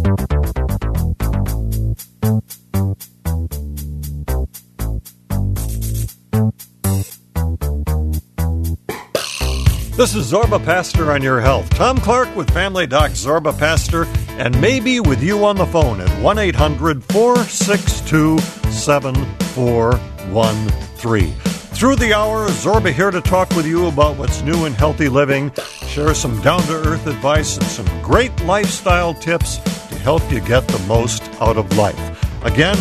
This is Zorba Pastor on your health. Tom Clark with Family Doc Zorba Pastor, and maybe with you on the phone at 1-800-462-7413. Through the hour, Zorba here to talk with you about what's new in healthy living, share some down-to-earth advice and some great lifestyle tips to help you get the most out of life. Again,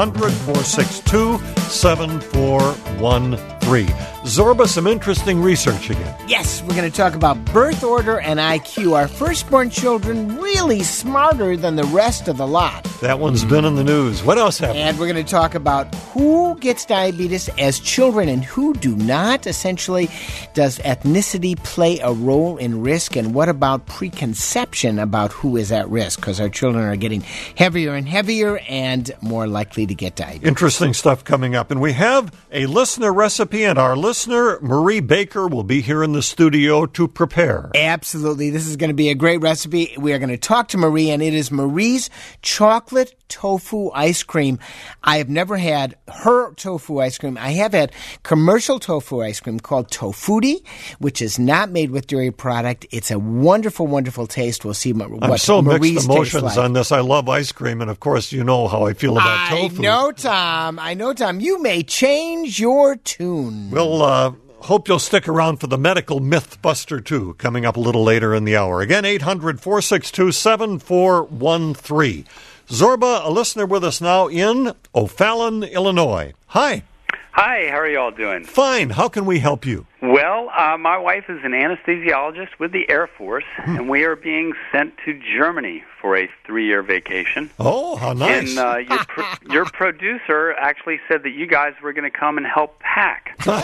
800-462-7413. Zorba, some interesting research again. Yes, we're going to talk about birth order and IQ. Are firstborn children really smarter than the rest of the lot? That one's been in the news. What else happened? And we're going to talk about who gets diabetes as children and who do not. Essentially, does ethnicity play a role in risk? And what about preconception about who is at risk? Because our children are getting heavier and heavier and more likely to get diabetes. Interesting stuff coming up. And we have a listener recipe, and our listener, Marie Baker, will be here in the studio to prepare. Absolutely. This is going to be a great recipe. We are going to talk to Marie, and it is Marie's chocolate tofu ice cream. I have never had her tofu ice cream. I have had commercial tofu ice cream called Tofutti, which is not made with dairy product. It's a wonderful, wonderful taste. We'll see what I'm so Marie's mixed emotions like. on this. I love ice cream, and of course, you know how I feel about tofu. I know, Tom. You may change your tune. We'll hope you'll stick around for the Medical Mythbuster, too, coming up a little later in the hour. Again, 800-462-7413. Zorba, a listener with us now in O'Fallon, Illinois. Hi. Hi, how are you all doing? Fine. How can we help you? Well, my wife is an anesthesiologist with the Air Force, and we are being sent to Germany for a 3-year vacation. Oh, how nice. And your producer actually said that you guys were going to come and help pack. So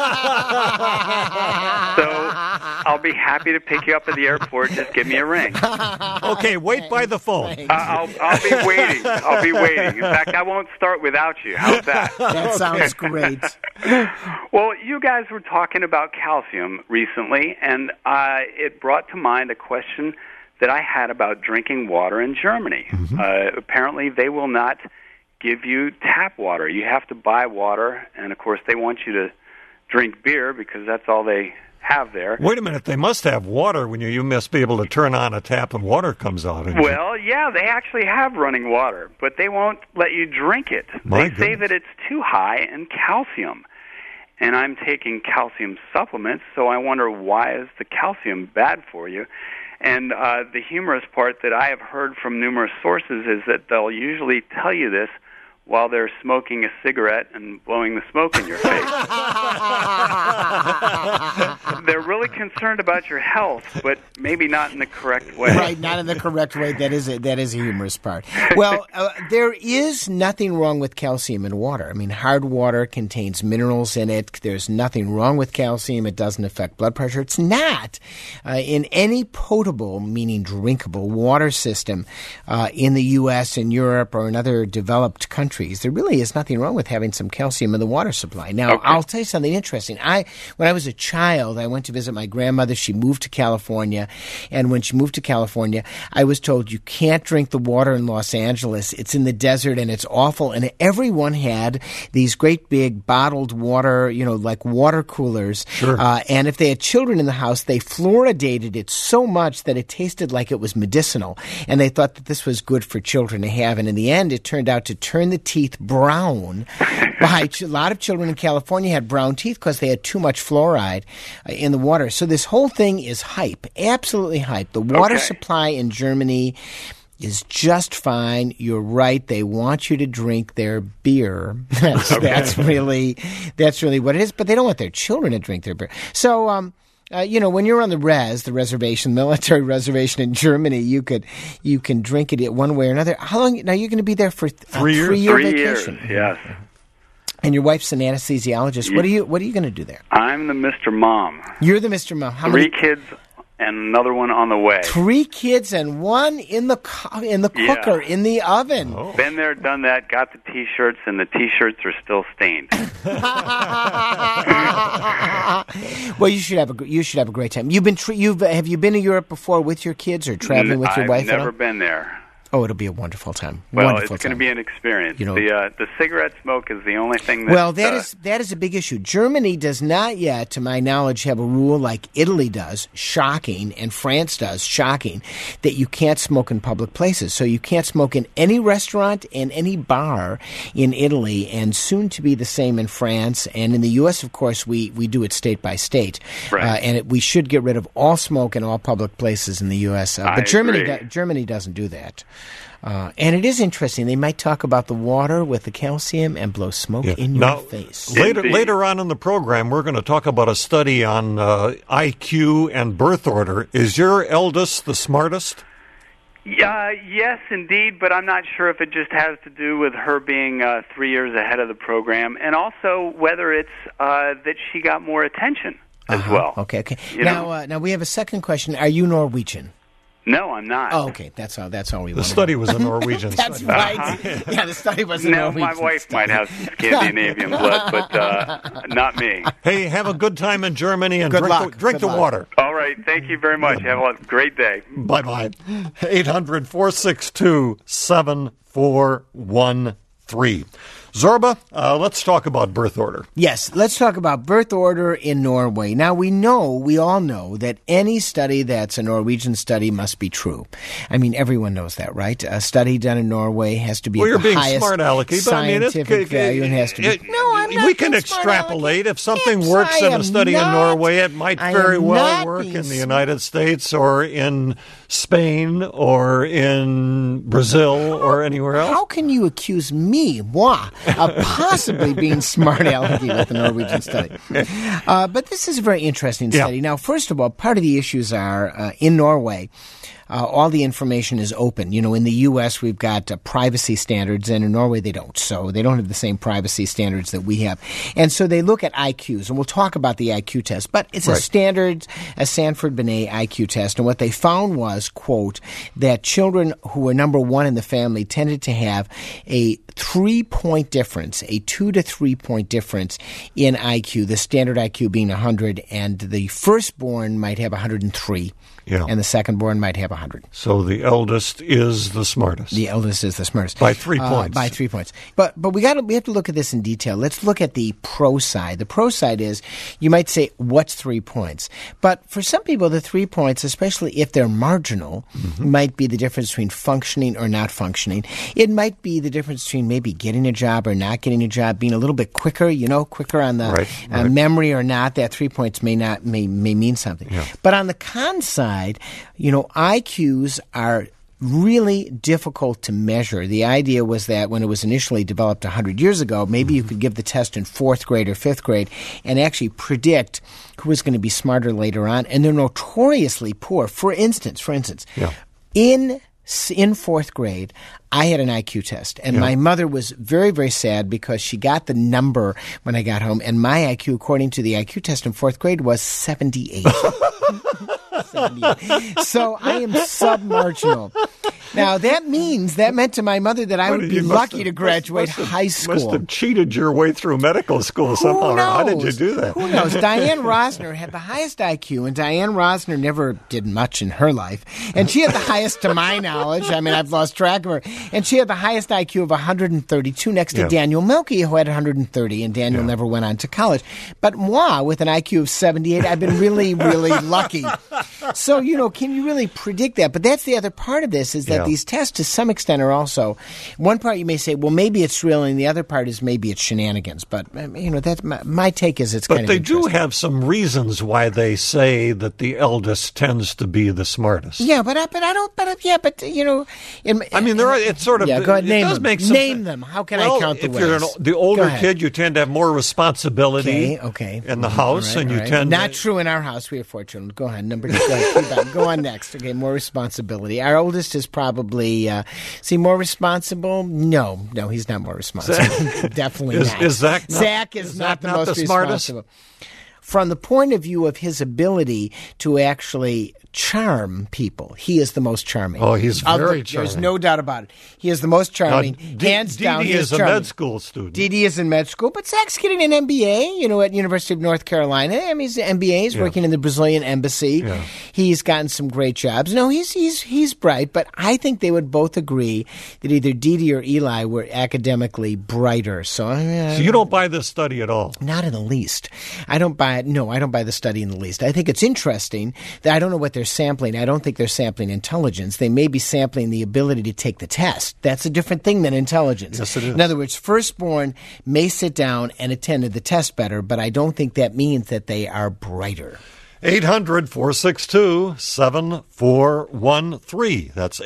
I'll be happy to pick you up at the airport. Just give me a ring. Okay, wait by the phone. I'll be waiting. I'll be waiting. In fact, I won't start without you. How's that? That sounds great. Well, you guys were talking about calcium recently, and it brought to mind a question that I had about drinking water in Germany. Mm-hmm. Apparently, they will not give you tap water. You have to buy water, and of course, they want you to drink beer because that's all they have there. Wait a minute, they must have water when you must be able to turn on a tap and water comes out. Well, yeah, they actually have running water, but they won't let you drink it. They say that it's too high in calcium. And I'm taking calcium supplements, so I wonder, why is the calcium bad for you? And the humorous part that I have heard from numerous sources is that they'll usually tell you this while they're smoking a cigarette and blowing the smoke in your face. They're really concerned about your health, but maybe not in the correct way. Right, not in the correct way. That is a humorous part. Well, there is nothing wrong with calcium in water. I mean, hard water contains minerals in it. There's nothing wrong with calcium. It doesn't affect blood pressure. It's not in any potable, meaning drinkable, water system in the U.S. and Europe or in other developed countries. There really is nothing wrong with having some calcium in the water supply. Now, okay. I'll tell you something interesting. When I was a child, I went to visit my grandmother. She moved to California. And when she moved to California, I was told you can't drink the water in Los Angeles. It's in the desert and it's awful. And everyone had these great big bottled water, like water coolers. Sure. And if they had children in the house, they fluoridated it so much that it tasted like it was medicinal. And they thought that this was good for children to have. And in the end, it turned out to turn the teeth brown. A lot of children in California had brown teeth because they had too much fluoride in the water. So this whole thing is hype, absolutely hype. The water supply in Germany is just fine. You're right. They want you to drink their beer. That's really what it is. But they don't want their children to drink their beer. So, when you're on the military reservation in Germany, you can drink it one way or another. How long? Now you're going to be there for 3 years. 3-year vacation. 3 years, yes. And your wife's an anesthesiologist. What are you going to do there? I'm the Mr. Mom. You're the Mr. Mom. How 3 many kids and another one on the way. 3 kids and one in the cooker, in the oven. Oh. Been there, done that, got the T-shirts, and the T-shirts are still stained. Well, you should have a great time. Have you been to Europe before with your kids or traveling with your wife? I've never been there. Oh, it'll be a wonderful time. Well, wonderful it's going to be an experience. You know, the cigarette smoke is the only thing that... Well, that is a big issue. Germany does not yet, to my knowledge, have a rule like Italy does, shocking, and France does, shocking, that you can't smoke in public places. So you can't smoke in any restaurant and any bar in Italy, and soon to be the same in France. And in the U.S., of course, we do it state by state. Right. And we should get rid of all smoke in all public places in the U.S. But Germany doesn't do that. And it is interesting. They might talk about the water with the calcium and blow smoke in your face. Later on in the program, we're going to talk about a study on IQ and birth order. Is your eldest the smartest? Yes, indeed, but I'm not sure if it just has to do with her being 3 years ahead of the program, and also whether it's that she got more attention as well. Okay. Now we have a second question. Are you Norwegian? No, I'm not. Oh, okay. That's all we want. The study was a Norwegian That's study. right. Yeah, the study was a Norwegian my wife study. might have Scandinavian blood, but not me. Hey, have a good time in Germany and drink the luck. water. All right. Thank you very much. Have a great day. Bye-bye. 800-462-7413. Zorba, let's talk about birth order. Yes, let's talk about birth order in Norway. Now, we all know that any study that's a Norwegian study must be true. I mean, everyone knows that, right? A study done in Norway has to be you're at the being highest smart, Alecky, but scientific value and has to be... No, I'm not. We can extrapolate. If something works in a study in Norway, it might very well work in the United States or in Spain or in Brazil or anywhere else. How can you accuse me, moi, of possibly being smart alecky with the Norwegian study? But this is a very interesting study. Now, first of all, part of the issues are in Norway, all the information is open. You know, in the U.S., we've got privacy standards, and in Norway, they don't. So they don't have the same privacy standards that we have. And so they look at IQs, and we'll talk about the IQ test. But it's a standard, a Sanford-Binet IQ test. And what they found was, quote, that children who were number one in the family tended to have a 3-point difference, a 2 to 3 point difference in IQ, the standard IQ being 100, and the firstborn might have 103. Yeah. And the second-born might have 100. So the eldest is the smartest. The eldest is the smartest. By 3 points. By 3 points. But we have to look at this in detail. Let's look at the pro side. The pro side is, you might say, what's 3 points? But for some people, the 3 points, especially if they're marginal, might be the difference between functioning or not functioning. It might be the difference between maybe getting a job or not getting a job, being a little bit quicker, quicker on the memory or not. That 3 points may mean something. Yeah. But on the con side, IQs are really difficult to measure. The idea was that when it was initially developed 100 years ago, maybe you could give the test in 4th grade or 5th grade and actually predict who was going to be smarter later on. And they're notoriously poor. For instance, in 4th grade, I had an IQ test, and my mother was very, very sad because she got the number when I got home, and my IQ, according to the IQ test in 4th grade, was 78. 78. So I am submarginal. Now, that meant to my mother that I would be lucky to graduate high school. You must have cheated your way through medical school somehow. How did you do that? Who knows? Diane Rosner had the highest IQ, and Diane Rosner never did much in her life. And she had the highest, to my knowledge. I mean, I've lost track of her. And she had the highest IQ of 132 next to Daniel Milky, who had 130, and Daniel never went on to college. But moi, with an IQ of 78, I've been really, really lucky. So, can you really predict that? But that's the other part of this, is that these tests, to some extent, are also, one part you may say, well, maybe it's real, and the other part is maybe it's shenanigans. But, that's my take is it's kind of interesting. But they do have some reasons why they say that the eldest tends to be the smartest. Yeah, but I don't, I mean, there are, it's sort of, go ahead, it does make some name them. How can I count the ways? If you're the older kid, you tend to have more responsibility in the house, and you tend Not true in our house. We have 4 children. Go ahead, number 2. Go on next. Okay, more responsibility. Our oldest is probably, more responsible? No, he's not more responsible. Definitely not. Is Zach Zach is not the most responsible. from the point of view of his ability to actually charm people, he is the most charming. Oh, he's very charming. There's no doubt about it. He is the most charming. Hands down, Dee Dee is a med school student. Dee Dee is in med school, but Zach's getting an MBA, at University of North Carolina. I mean, he's an MBA. He's working in the Brazilian embassy. Yeah. He's gotten some great jobs. No, he's bright, but I think they would both agree that either Dee Dee or Eli were academically brighter. So you don't buy this study at all? Not in the least. I don't buy it. No, I don't buy the study in the least. I think it's interesting that I don't know what they're sampling. I don't think they're sampling intelligence. They may be sampling the ability to take the test. That's a different thing than intelligence. Yes, it is. In other words, firstborn may sit down and attend to the test better, but I don't think that means that they are brighter. 800-462-7413. That's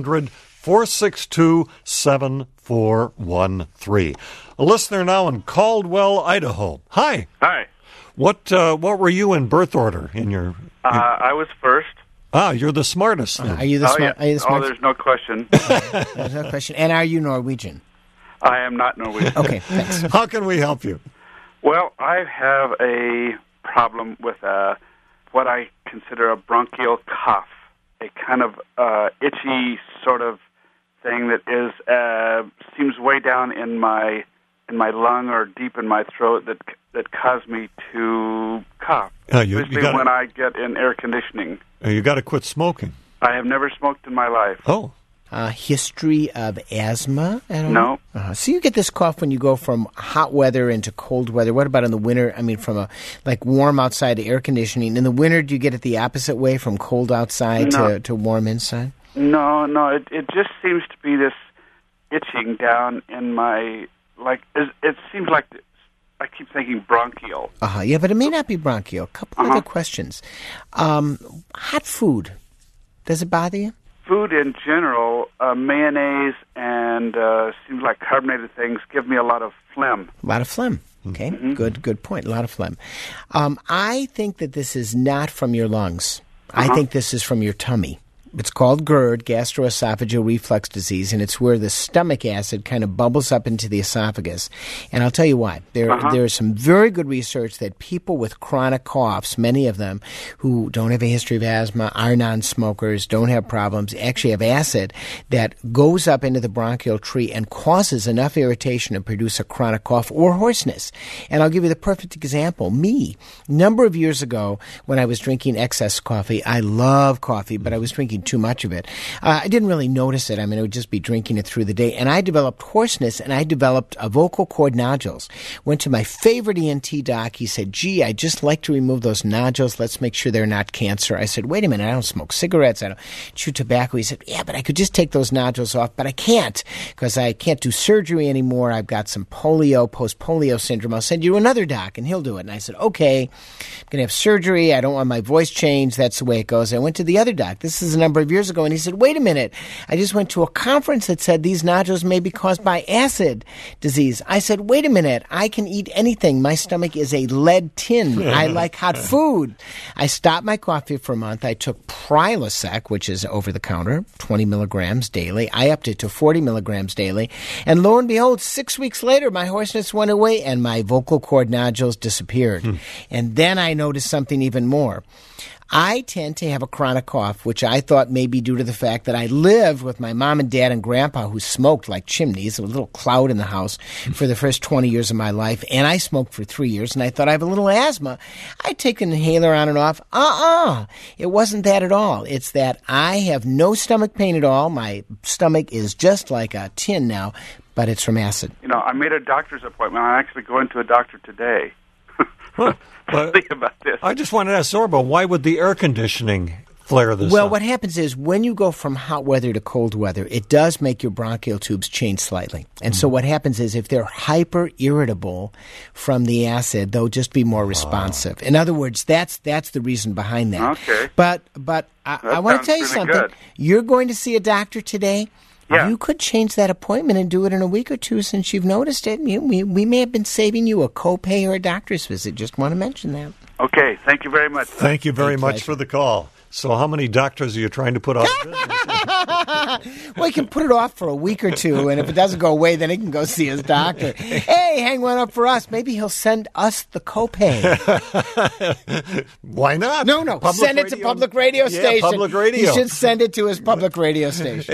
800-462-7413. A listener now in Caldwell, Idaho. Hi. Hi. What were you in birth order in your? I was first. You're the smartest. Are you the smart? Yeah. There's no question. There's no question. And are you Norwegian? I am not Norwegian. Okay, thanks. How can we help you? Well, I have a problem with what I consider a bronchial cough, a kind of itchy sort of thing that is seems way down in my lung or deep in my throat that cause me to cough. Especially when I get in air conditioning. You got to quit smoking. I have never smoked in my life. Oh. History of asthma at all? No. So you get this cough when you go from hot weather into cold weather. What about in the winter? I mean, from warm outside to air conditioning. In the winter, do you get it the opposite way, from cold outside to warm inside? No. It just seems to be this itching down in my, it seems like I keep thinking bronchial. Yeah, but it may not be bronchial. A couple other questions. Hot food, does it bother you? Food in general, mayonnaise and seems like carbonated things give me a lot of phlegm. A lot of phlegm. Okay, good point. A lot of phlegm. I think that this is not from your lungs. I think this is from your tummy. It's called GERD, gastroesophageal reflux disease, and it's where the stomach acid kind of bubbles up into the esophagus. And I'll tell you why. There is some very good research that people with chronic coughs, many of them who don't have a history of asthma, are non-smokers, don't have problems, actually have acid that goes up into the bronchial tree and causes enough irritation to produce a chronic cough or hoarseness. And I'll give you the perfect example. Me, a number of years ago when I was drinking excess coffee, I love coffee, but I was drinking too much of it. I didn't really notice it. I mean, I would just be drinking it through the day. And I developed hoarseness, and I developed vocal cord nodules. Went to my favorite ENT doc. He said, gee, I'd just like to remove those nodules. Let's make sure they're not cancer. I said, wait a minute, I don't smoke cigarettes. I don't chew tobacco. He said, yeah, but I could just take those nodules off. But I can't, because I can't do surgery anymore. I've got some polio, post-polio syndrome. I'll send you to another doc, and he'll do it. And I said, okay, I'm going to have surgery. I don't want my voice changed. That's the way it goes. I went to the other doc. This is a number of years ago, and he said, wait a minute, I just went to a conference that said these nodules may be caused by acid disease. I said, wait a minute, I can eat anything. My stomach is a lead tin. I like hot food. I stopped my coffee for a month. I took Prilosec, which is over-the-counter, 20 milligrams daily. I upped it to 40 milligrams daily, and lo and behold, 6 weeks later, my hoarseness went away, and my vocal cord nodules disappeared. And then I noticed something even more. I tend to have a chronic cough, which I thought may be due to the fact that I lived with my mom and dad and grandpa who smoked like chimneys, a little cloud in the house, for the first 20 years of my life. And I smoked for 3 years, and I thought I have a little asthma. I'd take an inhaler on and off. It wasn't that at all. It's that I have no stomach pain at all. My stomach is just like a tin now, but it's from acid. I made a doctor's appointment. I'm actually going to a doctor today. Think about this. I just wanted to ask Zorba, why would the air conditioning flare this Well, up? what happens is when you go from hot weather to cold weather, it does make your bronchial tubes change slightly. And so what happens is if they're hyper-irritable from the acid, they'll just be more responsive. In other words, that's the reason behind that. Okay. But I want to tell you something. Good. You're going to see a doctor today. Yeah. You could change that appointment and do it in a week or two since you've noticed it. We may have been saving you a copay or a doctor's visit. Just want to mention that. Okay. Thank you very much. Thank you very much for the call. So how many doctors are you trying to put out of business? Well, he can put it off for a week or two, and if it doesn't go away, then he can go see his doctor. Hey, hang one up for us. Maybe he'll send us the copay. Why not? No. Send it to public radio station. Yeah, public radio. He should send it to his public radio station.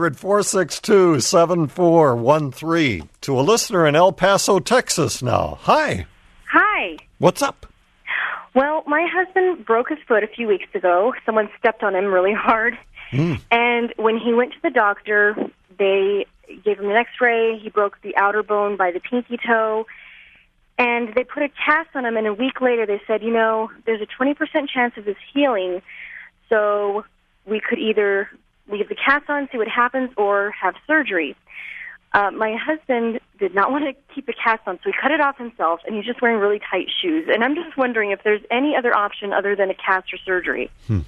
800-462-7413. To a listener in El Paso, Texas now. Hi. Hi. What's up? Well, my husband broke his foot a few weeks ago. Someone stepped on him really hard. And when he went to the doctor, they gave him an x-ray. He broke the outer bone by the pinky toe. And they put a cast on him, and a week later they said, there's a 20% chance of his healing, so we could either leave the cast on, see what happens, or have surgery. My husband did not want to keep the cast on, so he cut it off himself, and he's just wearing really tight shoes. And I'm just wondering if there's any other option other than a cast or surgery.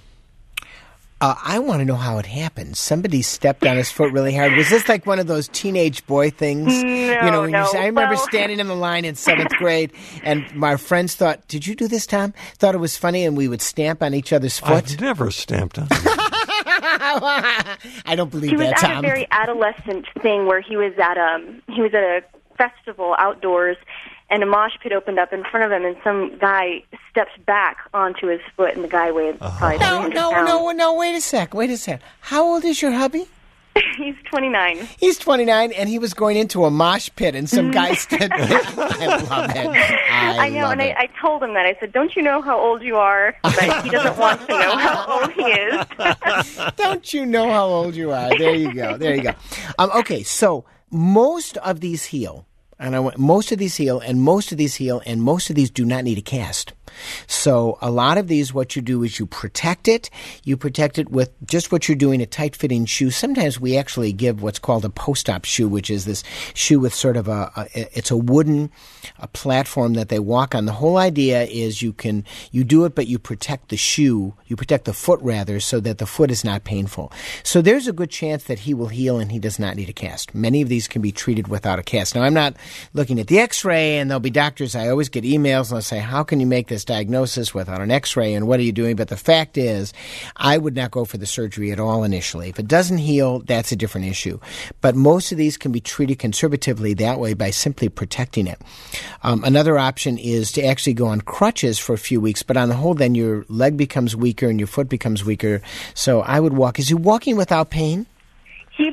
I want to know how it happened. Somebody stepped on his foot really hard. Was this like one of those teenage boy things? No, I remember standing in the line in 7th grade, and my friends thought, did you do this, Tom? Thought it was funny, and we would stamp on each other's foot. I've never stamped on I don't believe that, Tom. He was Tom. at a very adolescent thing where he was at a festival outdoors, and a mosh pit opened up in front of him, and some guy stepped back onto his foot, and the guy weighed probably 300 pounds. No, wait a sec. How old is your hubby? He's 29. He's 29, and he was going into a mosh pit, and some guy stood there. I love it. I know, and I told him that. I said, don't you know how old you are? But he doesn't want to know how old he is. Don't you know how old you are? There you go. Okay, so most of these heal. Most of these heal, and most of these do not need a cast. So a lot of these, what you do is you protect it. You protect it with just what you're doing, a tight-fitting shoe. Sometimes we actually give what's called a post-op shoe, which is this shoe with sort of it's a wooden platform that they walk on. The whole idea is you do it, but you protect the shoe, you protect the foot rather, so that the foot is not painful. So there's a good chance that he will heal and he does not need a cast. Many of these can be treated without a cast. Now, I'm not looking at the x-ray, and there'll be doctors, I always get emails and they'll say, how can you make this diagnosis without an x-ray, and what are you doing? But the fact is, I would not go for the surgery at all initially. If it doesn't heal, that's a different issue. But most of these can be treated conservatively that way by simply protecting it. Another option is to actually go on crutches for a few weeks, but on the whole, then your leg becomes weaker and your foot becomes weaker. So I would walk. Is he walking without pain? He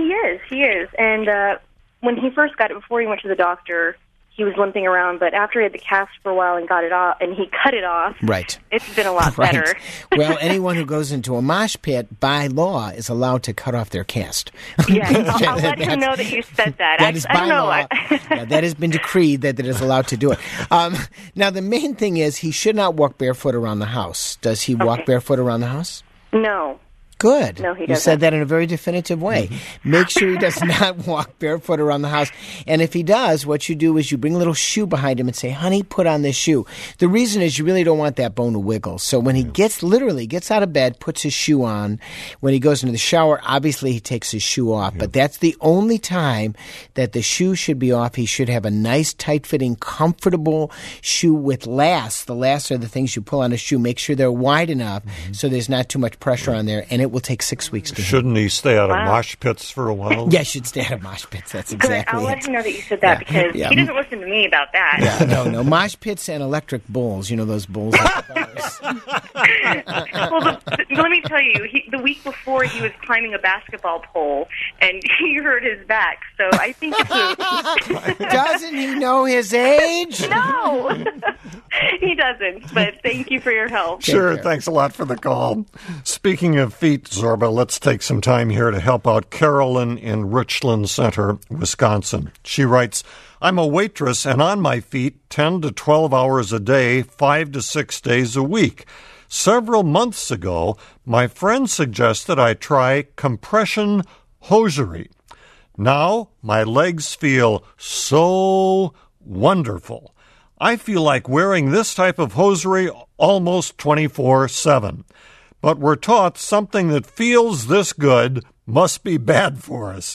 is. And when he first got it, before he went to the doctor, he was limping around, but after he had the cast for a while and got it off, and he cut it off, right, it's been a lot better. Well, anyone who goes into a mosh pit, by law, is allowed to cut off their cast. Yeah, I'll let him know that you said that. That is by law. Yeah, that has been decreed that it is allowed to do it. Now, the main thing is he should not walk barefoot around the house. Does he walk barefoot around the house? No. Good. No, he doesn't. You said that in a very definitive way. Make sure he does not walk barefoot around the house. And if he does, what you do is you bring a little shoe behind him and say, honey, put on this shoe. The reason is you really don't want that bone to wiggle. So when he gets out of bed, puts his shoe on, when he goes into the shower, obviously he takes his shoe off. But that's the only time that the shoe should be off. He should have a nice, tight-fitting, comfortable shoe with lasts. The lasts are the things you pull on a shoe. Make sure they're wide enough so there's not too much pressure on there. And it will take 6 weeks to heal. Shouldn't he stay out of mosh pits for a while? Yeah, should stay out of mosh pits. That's exactly Good. I'll let him know that you said that because he doesn't listen to me about that. Yeah, no. Mosh pits and electric bulls. You know those bulls at the bars. Well, let me tell you, the week before he was climbing a basketball pole and he hurt his back. So I think Doesn't he know his age? No, he doesn't. But thank you for your help. Sure, thanks a lot for the call. Speaking of feet, Zorba, let's take some time here to help out Carolyn in Richland Center, Wisconsin. She writes, I'm a waitress and on my feet 10 to 12 hours a day, 5 to 6 days a week. Several months ago, my friend suggested I try compression hosiery. Now, my legs feel so wonderful. I feel like wearing this type of hosiery almost 24/7. But we're taught something that feels this good must be bad for us.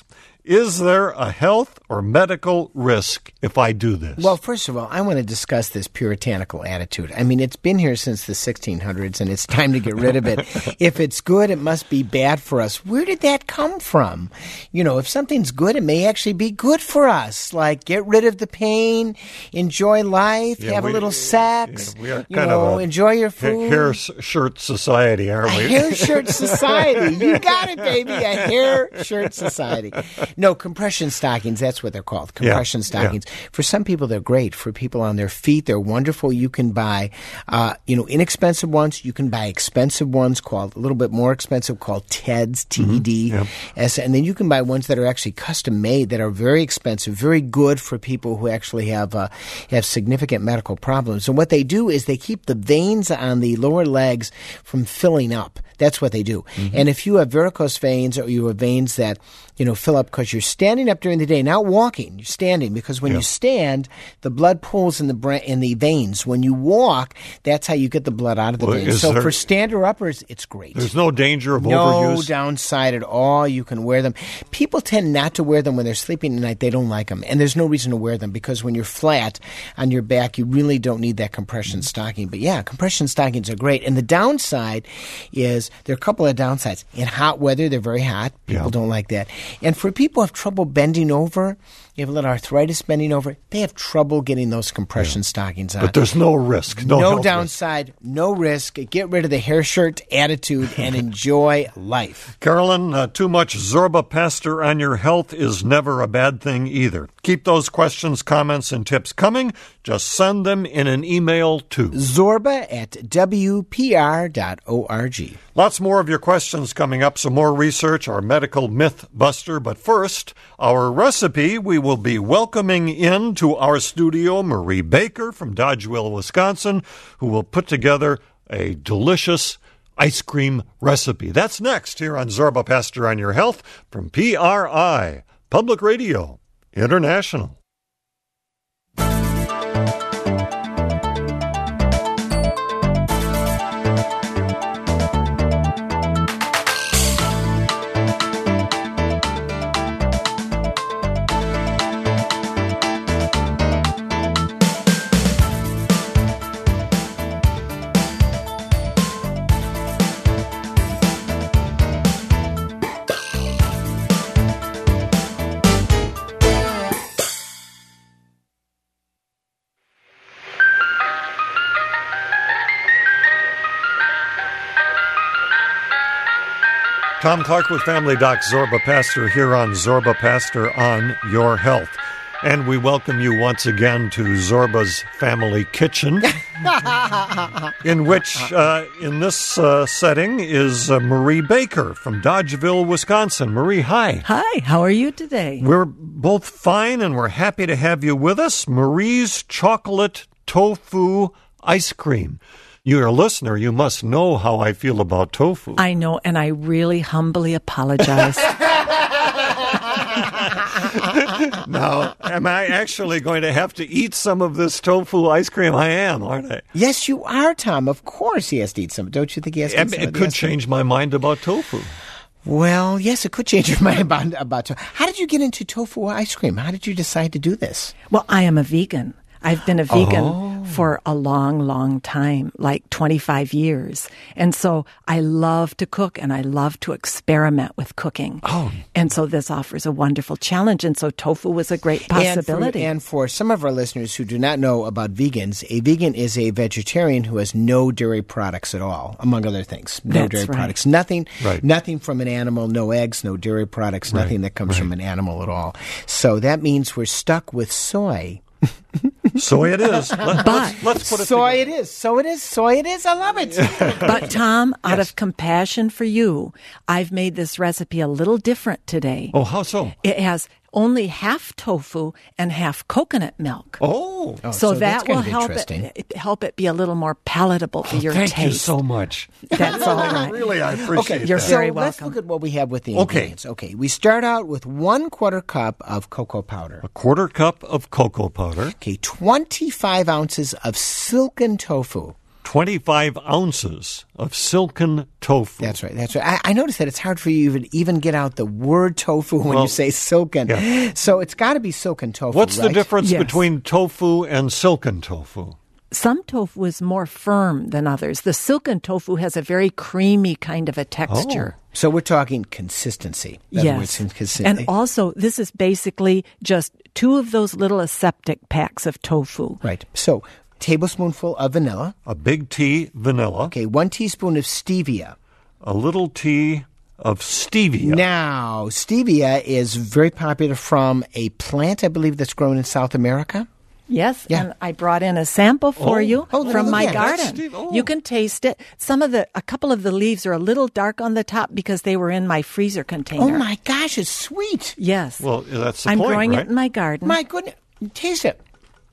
Is there a health or medical risk if I do this? Well, first of all, I want to discuss this puritanical attitude. I mean, it's been here since the 1600s, and it's time to get rid of it. If it's good, it must be bad for us. Where did that come from? You know, if something's good, it may actually be good for us. Like, get rid of the pain, enjoy life, have a little sex, we are kind of enjoy your food. Hair shirt society, aren't we? A hair shirt society. You got it, baby. A hair shirt society. No, compression stockings, that's what they're called. Compression stockings. Yeah. For some people, they're great. For people on their feet, they're wonderful. You can buy, inexpensive ones. You can buy expensive ones called, a little bit more expensive, called TEDs, T-E-D. Mm-hmm. And then you can buy ones that are actually custom made that are very expensive, very good for people who actually have significant medical problems. And what they do is they keep the veins on the lower legs from filling up. That's what they do. Mm-hmm. And if you have varicose veins or you have veins that, fill up because you're standing up during the day, not walking, you're standing, because when you stand, the blood pools in the veins. When you walk, that's how you get the blood out of the veins. So for stand-or-uppers, it's great. There's no danger of overuse? No downside at all. You can wear them. People tend not to wear them when they're sleeping at night. They don't like them. And there's no reason to wear them because when you're flat on your back, you really don't need that compression stocking. But yeah, compression stockings are great. And the downside is, there are a couple of downsides. In hot weather, they're very hot. People don't like that. And for people who have trouble bending over, you have a little arthritis bending over, they have trouble getting those compression stockings on. But there's no risk. No downside, no risk. Get rid of the hair shirt attitude and enjoy life. Carolyn, too much Zorba Pastor on your health is never a bad thing either. Keep those questions, comments, and tips coming. Just send them in an email to zorba@wpr.org. Lots more of your questions coming up, some more research, our medical myth buster. But first, our recipe. We will be welcoming into our studio Marie Baker from Dodgeville, Wisconsin, who will put together a delicious ice cream recipe. That's next here on Zorba Pastor on Your Health from PRI, Public Radio International. Tom Clark with Family Doc Zorba Pastor here on Zorba Pastor on Your Health. And we welcome you once again to Zorba's Family Kitchen, in which, in this setting, is Marie Baker from Dodgeville, Wisconsin. Marie, hi. Hi, how are you today? We're both fine, and we're happy to have you with us. Marie's Chocolate Tofu Ice Cream. You're a listener. You must know how I feel about tofu. I know, and I really humbly apologize. Now, am I actually going to have to eat some of this tofu ice cream? I am, aren't I? Yes, you are, Tom. Of course he has to eat some. Don't you think he has to eat some? It could change my mind about tofu. Well, yes, it could change your mind about tofu. How did you get into tofu ice cream? How did you decide to do this? Well, I am a vegan. I've been a vegan for a long, long time, like 25 years. And so I love to cook and I love to experiment with cooking. Oh. And so this offers a wonderful challenge. And so tofu was a great possibility. And for some of our listeners who do not know about vegans, a vegan is a vegetarian who has no dairy products at all, among other things. No dairy products. Nothing from an animal, no eggs, no dairy products, nothing that comes from an animal at all. So that means we're stuck with soy. Soy it is. Let's put it soy together. it is. So it is. Soy it is. I love it. But Tom, out of compassion for you, I've made this recipe a little different today. Oh, how so? It has only half tofu and half coconut milk. Oh. So that will help it be a little more palatable for your taste. Thank you so much. That's all right. Really, I appreciate You're that. very welcome. Let's look at what we have with the Okay. ingredients. Okay, we start out with 1/4 cup of cocoa powder. 1/4 cup of cocoa powder. Okay, 25 ounces of silken tofu. 25 ounces of silken tofu. That's right. I noticed that it's hard for you to even get out the word tofu when you say silken. Yeah. So it's got to be silken tofu, What's right? the difference between tofu and silken tofu? Some tofu is more firm than others. The silken tofu has a very creamy kind of a texture. Oh. So we're talking consistency. Yes. And also, this is basically just 2 of those little aseptic packs of tofu. Right. So, tablespoonful of vanilla. A big tea vanilla. Okay, 1 teaspoon of stevia. A little tea of stevia. Now, stevia is very popular from a plant, I believe, that's grown in South America. Yes, and I brought in a sample for you from my garden. You can taste it. A couple of the leaves are a little dark on the top because they were in my freezer container. Oh my gosh, it's sweet. Yes. Well, that's the I'm point, growing right? it in my garden. My goodness, taste it.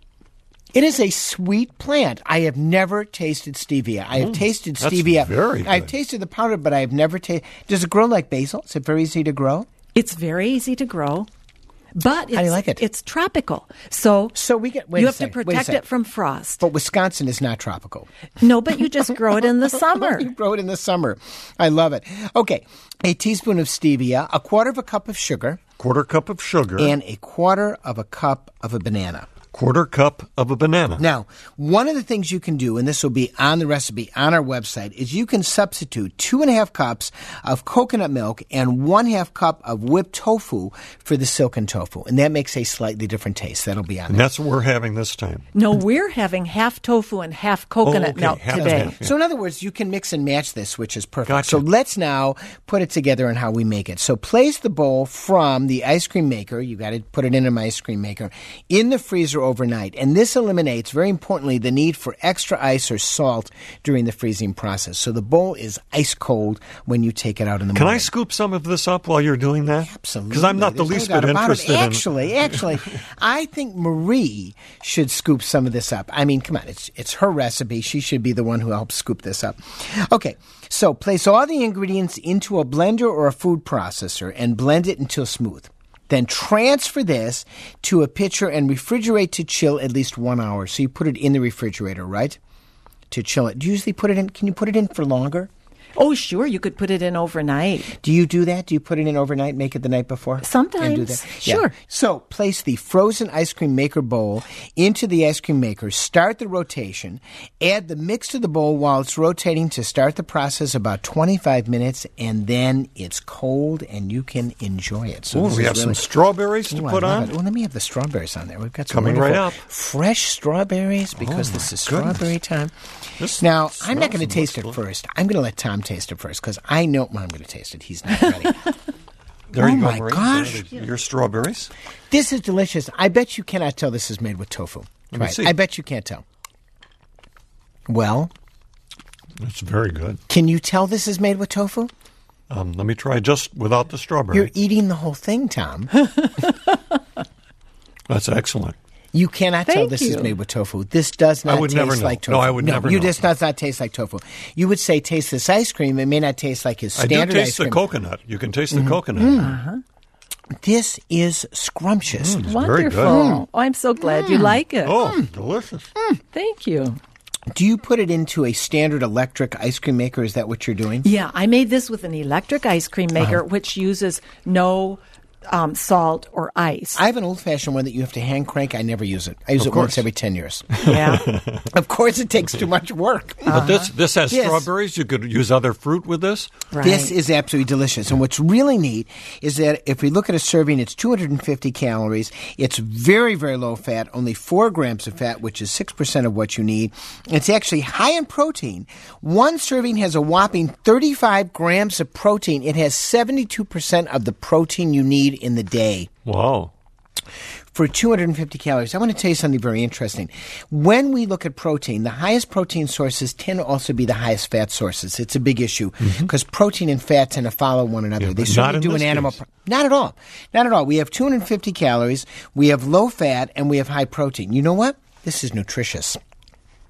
It is a sweet plant. I have never tasted stevia. I have tasted stevia. That's very good. I've tasted the powder, but I have never tasted. Does it grow like basil? Is it very easy to grow? It's very easy to grow. But How do you like it? It's tropical. So we get. you have to protect it from frost. But Wisconsin is not tropical. No, but you just grow it in the summer. You grow it in the summer. I love it. Okay, a teaspoon of stevia, 1/4 cup of sugar. 1/4 cup of sugar. And 1/4 cup of a banana. 1/4 cup of a banana. Now, one of the things you can do, and this will be on the recipe on our website, is you can substitute 2.5 cups of coconut milk and 1/2 cup of whipped tofu for the silken tofu. And that makes a slightly different taste. That'll be on And there. that's what we're having this time. No, we're having half tofu and half coconut milk half today. and half, yeah. So in other words, you can mix and match this, which is perfect. Gotcha. So let's now put it together and how we make it. So place the bowl from the ice cream maker. You got to put it in an ice cream maker in the freezer overnight. And this eliminates, very importantly, the need for extra ice or salt during the freezing process. So the bowl is ice cold when you take it out in the Can morning. I scoop some of this up while you're doing that? Absolutely. Because I'm not the There's least no doubt bit about it. interested Actually, I think Marie should scoop some of this up. I mean, come on, it's her recipe. She should be the one who helps scoop this up. Okay, so place all the ingredients into a blender or a food processor and blend it until smooth. Then transfer this to a pitcher and refrigerate to chill at least 1 hour. So you put it in the refrigerator, right? To chill it. Do you usually put it in? Can you put it in for longer? Oh, sure. You could put it in overnight. Do you do that? Do you put it in overnight, make it the night before? Sometimes. And do that? Sure. Yeah. So place the frozen ice cream maker bowl into the ice cream maker. Start the rotation. Add the mix to the bowl while it's rotating to start the process about 25 minutes, and then it's cold and you can enjoy it. So we have some strawberries to put on. Well, let me have the strawberries on there. We've got some Coming right wonderful up. fresh strawberries because this is goodness. strawberry time. This Now, I'm not smells going to and taste looks it first. I'm going to let Tom taste it first because I know I'm going to taste it. He's not ready. There you go, my Marie. gosh. There are your strawberries. This is delicious. I bet you cannot tell this is made with tofu. me see. I bet you can't tell. Well, It's very good. can you tell this is made with tofu? Let me try just without the strawberry. You're eating the whole thing, Tom. That's excellent. You cannot tell Thank this you. is made with tofu. This does not I would taste never know. like tofu. No, I would never know. This does not taste like tofu. You would say, taste this ice cream. It may not taste like his I do standard taste ice the cream. coconut. You can taste the coconut. This is scrumptious. It's Wonderful. very good. Oh, I'm so glad you like it. Oh, delicious. Thank you. Do you put it into a standard electric ice cream maker? Is that what you're doing? Yeah, I made this with an electric ice cream maker, which uses no salt or ice. I have an old-fashioned one that you have to hand crank. I never use it. I use it once every 10 years. Yeah. Of course, it takes too much work. But this has Yes. strawberries. You could use other fruit with this. Right. This is absolutely delicious. And what's really neat is that if we look at a serving, it's 250 calories. It's very, very low fat, only 4 grams of fat, which is 6% of what you need. It's actually high in protein. One serving has a whopping 35 grams of protein. It has 72% of the protein you need in the day. Wow. For 250 calories. I want to tell you something very interesting. When we look at protein, the highest protein sources tend to also be the highest fat sources. It's a big issue because protein and fat tend to follow one another. Yeah, They but certainly not in do in this animal. case. Not at all. Not at all. We have 250 calories, we have low fat, and we have high protein. You know what? This is nutritious.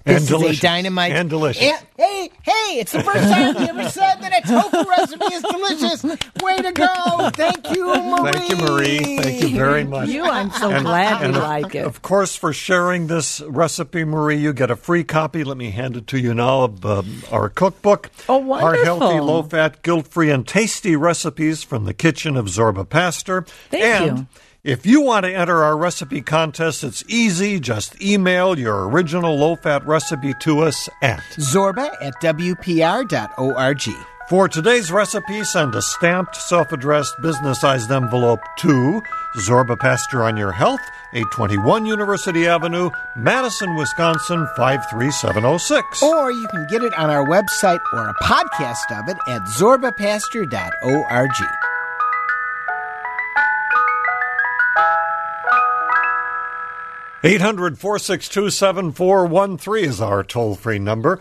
This and is a dynamite. And delicious. Hey, it's the first time you ever said that a tofu recipe is delicious. Way to go. Thank you, Marie. Thank you, Marie. Thank you very much. I'm so glad you like it. Of course, for sharing this recipe, Marie, you get a free copy. Let me hand it to you now of our cookbook. Oh, wonderful. Our healthy, low-fat, guilt-free, and tasty recipes from the kitchen of Zorba Pastor. Thank you. If you want to enter our recipe contest, it's easy. Just email your original low-fat recipe to us at zorba@wpr.org. For today's recipe, send a stamped, self-addressed, business-sized envelope to Zorba Pastor on Your Health, 821 University Avenue, Madison, Wisconsin, 53706. Or you can get it on our website or a podcast of it at zorbapastor.org. 800-462-7413 is our toll-free number.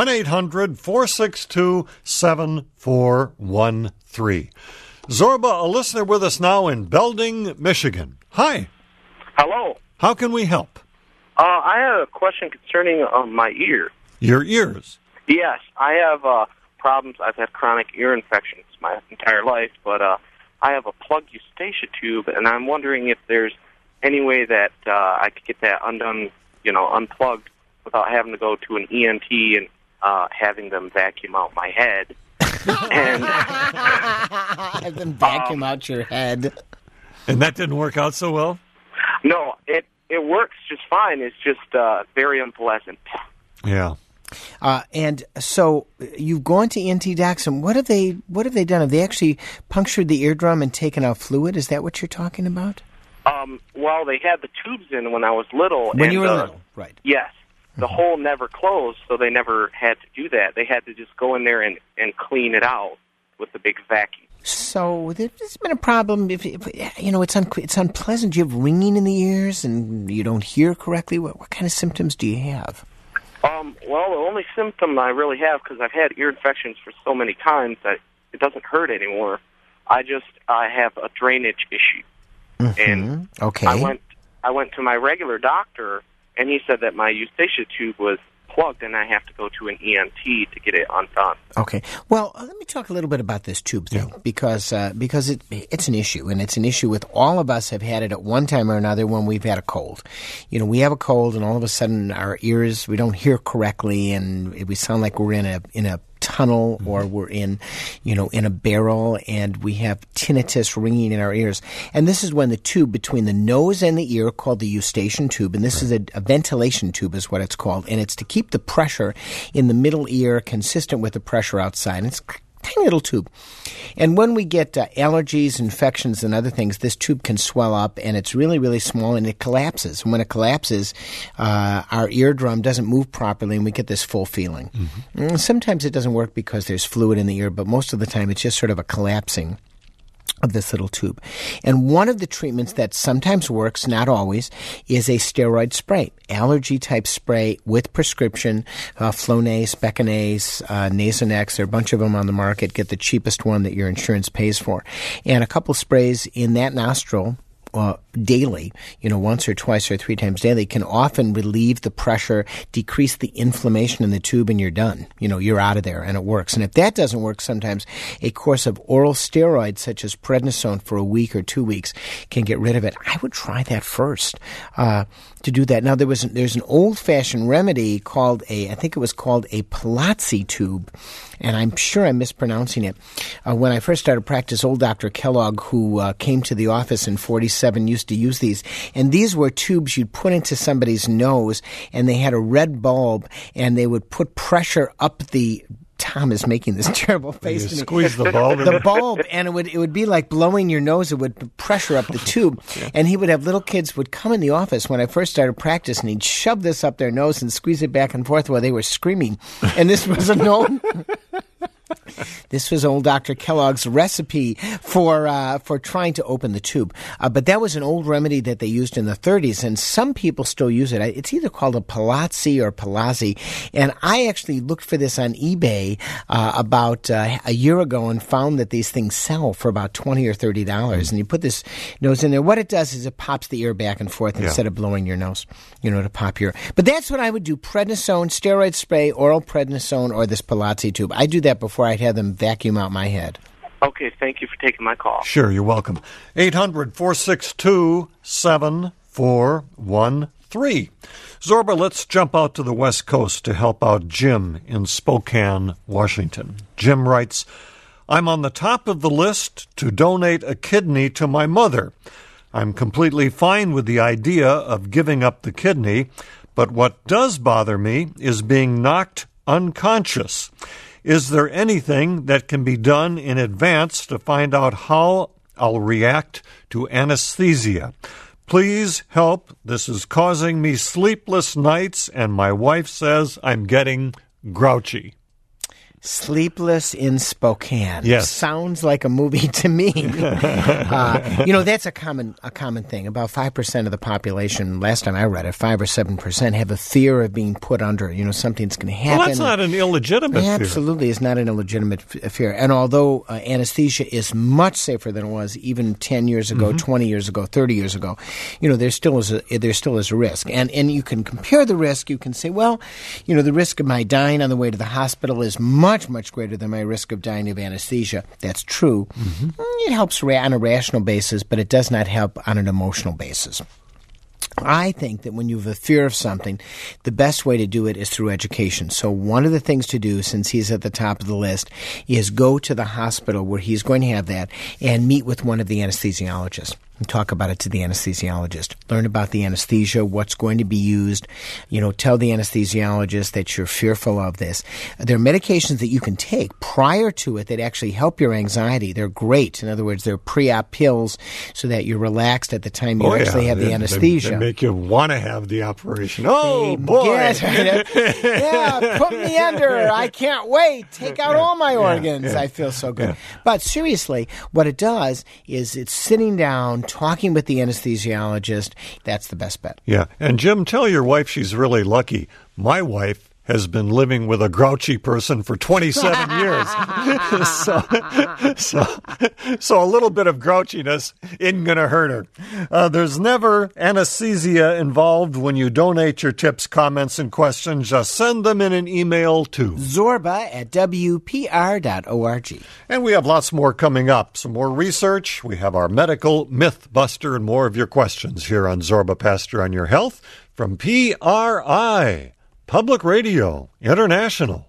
1-800-462-7413. Zorba, a listener with us now in Belding, Michigan. Hi. Hello. How can we help? I have a question concerning my ear. Your ears? Yes, I have problems. I've had chronic ear infections my entire life, but I have a plugged eustachian tube, and I'm wondering if there's any way that I could get that unplugged without having to go to an ENT and having them vacuum out my head. And have them vacuum out your head. And that didn't work out so well? No, it works just fine. It's just very unpleasant. Yeah. And so you've gone to ENT docs, and what have they done? Have they actually punctured the eardrum and taken out fluid? Is that what you're talking about? Well, they had the tubes in when I was little. When you were little, right. Yes. The hole never closed, so they never had to do that. They had to just go in there and clean it out with the big vacuum. So there's been a problem. If it's unpleasant. Do you have ringing in the ears and you don't hear correctly? What kind of symptoms do you have? Well, the only symptom I really have, because I've had ear infections for so many times that it doesn't hurt anymore, I have a drainage issue. Mm-hmm. And okay. I went to my regular doctor, and he said that my eustachian tube was plugged, and I have to go to an ENT to get it undone. Okay. Well, let me talk a little bit about this tube thing, because it's an issue, and it's an issue with all of us have had it at one time or another when we've had a cold. We have a cold, and all of a sudden our ears, we don't hear correctly, and we sound like we're in a tunnel, or we're in a barrel, and we have tinnitus ringing in our ears. And this is when the tube between the nose and the ear, called the eustachian tube, and this is a ventilation tube is what it's called, and it's to keep the pressure in the middle ear consistent with the pressure outside. And it's a tiny little tube. And when we get allergies, infections, and other things, this tube can swell up, and it's really, really small, and it collapses. And when it collapses, our eardrum doesn't move properly, and we get this full feeling. Mm-hmm. Sometimes it doesn't work because there's fluid in the ear, but most of the time it's just sort of a collapsing of this little tube. And one of the treatments that sometimes works, not always, is a steroid spray, allergy-type spray with prescription, Flonase, Beckinase, Nasonex. There are a bunch of them on the market. Get the cheapest one that your insurance pays for. And a couple sprays in that nostril daily, once or twice or three times daily, can often relieve the pressure, decrease the inflammation in the tube, and you're done. You're out of there, and it works. And if that doesn't work, sometimes a course of oral steroids, such as prednisone, for a week or 2 weeks can get rid of it. I would try that first to do that. Now, there's an old-fashioned remedy called a Palazzi tube, and I'm sure I'm mispronouncing it. When I first started practice, old Dr. Kellogg, who came to the office in 47, used to use these. And these were tubes you'd put into somebody's nose, and they had a red bulb, and they would put pressure up the... Tom is making this terrible face. You squeeze the bulb. The bulb, and it would be like blowing your nose. It would pressure up the tube. Yeah. And he would have little kids would come in the office when I first started practice, and he'd shove this up their nose and squeeze it back and forth while they were screaming. And this was a known... This was old Dr. Kellogg's recipe for trying to open the tube. But that was an old remedy that they used in the 30s, and some people still use it. It's either called a Palazzi or Palazzi, and I actually looked for this on eBay about a year ago and found that these things sell for about $20 or $30. And you put this nose in there. What it does is it pops the ear back and forth instead of blowing your nose, to pop your. But that's what I would do: prednisone, steroid spray, oral prednisone, or this Palazzi tube. I do that before I'd have them vacuum out my head. Okay, thank you for taking my call. Sure, you're welcome. 800-462-7413. Zorba, let's jump out to the West Coast to help out Jim in Spokane, Washington. Jim writes, I'm on the top of the list to donate a kidney to my mother. I'm completely fine with the idea of giving up the kidney, but what does bother me is being knocked unconscious. Is there anything that can be done in advance to find out how I'll react to anesthesia? Please help. This is causing me sleepless nights, and my wife says I'm getting grouchy. Sleepless in Spokane. Yes. Sounds like a movie to me. That's a common thing. About 5% of the population, last time I read it, 5 or 7%, have a fear of being put under. Something's going to happen. Well, that's not an illegitimate fear. Absolutely, it's not an illegitimate fear. And although anesthesia is much safer than it was even 10 years ago, 20 years ago, 30 years ago, there still is a risk. And you can compare the risk. You can say, well, the risk of my dying on the way to the hospital is much greater than my risk of dying of anesthesia. That's true. It helps on a rational basis, but it does not help on an emotional basis. I think that when you have a fear of something, the best way to do it is through education. So one of the things to do, since he's at the top of the list, is go to the hospital where he's going to have that and meet with one of the anesthesiologists. And talk about it to the anesthesiologist. Learn about the anesthesia, what's going to be used. Tell the anesthesiologist that you're fearful of this. There are medications that you can take prior to it that actually help your anxiety. They're great. In other words, they're pre-op pills so that you're relaxed at the time you actually have the anesthesia. They make you want to have the operation. Oh, boy. Yes, put me under. I can't wait. Take out all my organs. I feel so good. Yeah. But seriously, what it does is it's sitting down, talking with the anesthesiologist. That's the best bet. Yeah. And Jim, tell your wife she's really lucky. My wife has been living with a grouchy person for 27 years. So a little bit of grouchiness isn't going to hurt her. There's never anesthesia involved when you donate your tips, comments, and questions. Just send them in an email to zorba@wpr.org. And we have lots more coming up. Some more research. We have our medical myth buster and more of your questions here on Zorba Pastor on Your Health from PRI. Public Radio International.